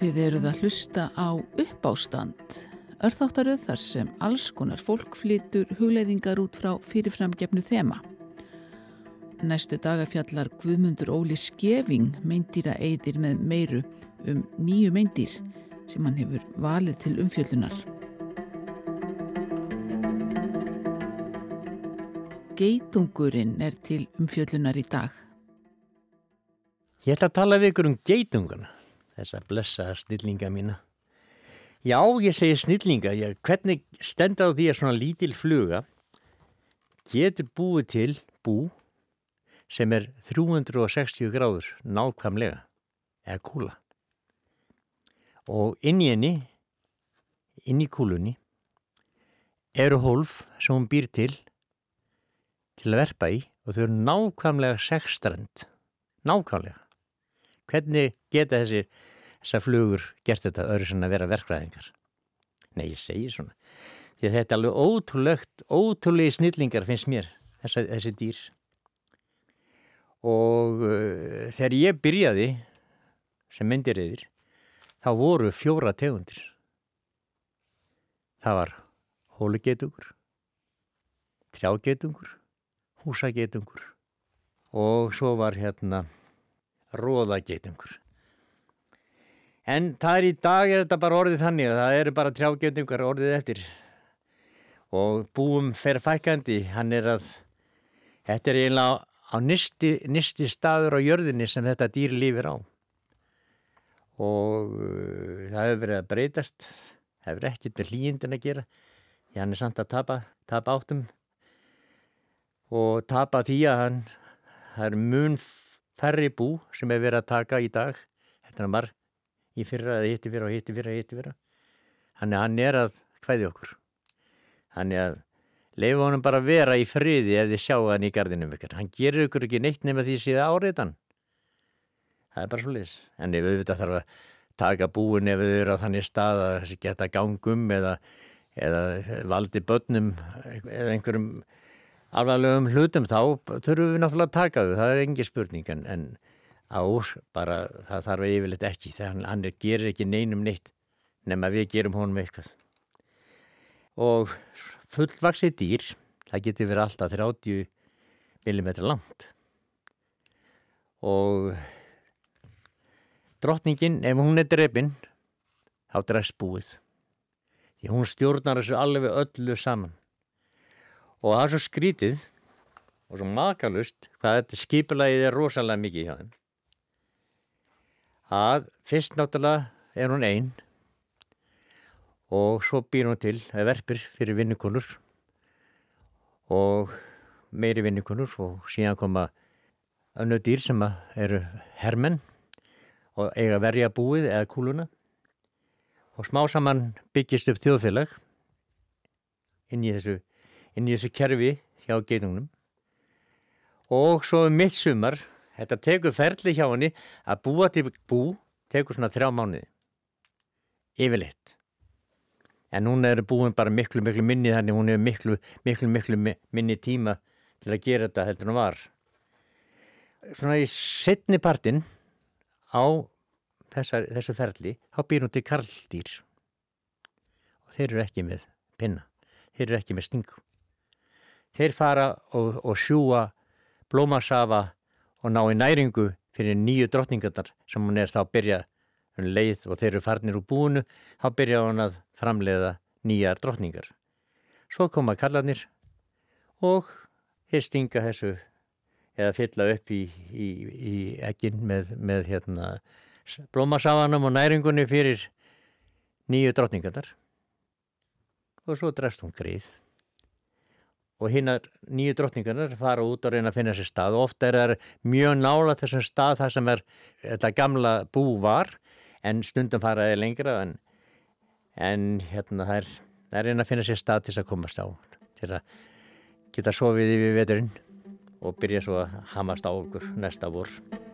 Þið eruð að hlusta á Uppástand, örþáttaröð þar sem alls konar fólk flytur hugleiðingar út frá fyrirframgefnu þema. Næstu daga fjallar Guðmundur Óli Skeving meindýraeyðir með meiru 9 meindýr sem hann hefur valið til umfjöllunar. Geitungurinn er til umfjöllunar í dag. Ég ætla að tala við ykkur geitungana, þessa blessaða snillinga mína. Já, ég segi snillinga, hvernig stendur á því að svona lítil fluga getur búið til bú sem er 360 gráður nákvæmlega, eða kúla. Og inn í kúlunni, eru hólf sem hún býr til að verpa í og þau eru nákvæmlega 6 strend. Nákvæmlega. Hvernig geta þessar flugur gert þetta öðru sem að vera verkfræðingar? Nei, ég segi svona. Því að þetta er alveg ótrúlegi snillingar finnst mér, þessi dýr. Og þegar ég byrjaði sem meindýraeyðir, þá voru 4 tegundir. Það var hólugeitungur, trjágeitungur, húsageitungur og svo var roðageitungur. En í dag er þetta bara orðið þannig að það eru bara trjágeitungar orðið eftir. Og búum fer fækkandi, þetta er eiginlega á nyrsti staður á jörðinni sem þetta dýr lifir á. Og það hefur verið að breytast, það hefur ekkert með hlýindin að gera. Því hann er samt að tapa áttum og tapa því að það er mun færri bú sem er verið að taka í dag. Þetta var í fyrra eða hitti fyrra. Þannig að hann er að kveðja okkur. Þannig að leyfa honum bara vera í friði ef þið sjá hann í garðinum ykkur. Hann gerir ykkur ekki neitt nema því síða áreitan. Það er bara svoleiðis. En ef auðvitað þarf að taka búin ef þau eru á þannig stað að þessi geta gangum eða valdi börnum eða einhverjum alvarlegum hlutum þá þurfum við náttúrulega að taka þau. Það er engin spurning en bara það þarf yfirleitt ekki. Hann gerir ekki neinum neitt nema við gerum honum eitthvað. Og fullvaxið dýr, það getur verið alltaf 30 millimetra langt. Og drottningin, ef hún er drepin, þá drepst búið. Því hún stjórnar þessu alveg öllu saman. Og það er svo skrítið og svo makalust hvað þetta skipulagið er rosalega mikið hjá þeim. Að fyrst náttúrulega er hún ein og svo býr hún til að verpir fyrir vinnukonur og meiri vinnukonur og síðan koma önnur dýr sem eru hermenn og eiga að verja búið eða kúluna og smá saman byggist upp þjóðfélag inn í þessu kerfi hjá geitungnum og svo mitt sumar þetta tekur ferli hjá henni að búa til bú tekur svona 3 mánuði yfirleitt. En hún er búin bara miklu minni þannig hún hefur miklu minni tíma til að gera þetta heldur en var. Svona í seinni partinn á þessu ferli þá býr hún til karldýr og þeir eru ekki með pinna, þeir eru ekki með stingu. Þeir fara og sjúga blómasafa og ná í næringu fyrir 9 drottningarnar sem hún er þá að byrja leið og þeir eru farnir úr búinu, þá byrja hún að framleiða nýjar drottningar. Svo koma karlarnir og þeir stinga þessu eða fylla upp í eggin með blómasafanum og næringunni fyrir 9 drottningarnar. Og svo drefst hún grið. Og hinnar 9 drottningarnar fara út og reyna að finna sér stað og ofta er það mjög nálægt þessum stað þar sem þetta gamla bú var en stundum faraði lengra en það er reyna að finna sér stað til að komast á til að geta sofið yfir veturinn og byrja svo að hamast á okkur næsta vor.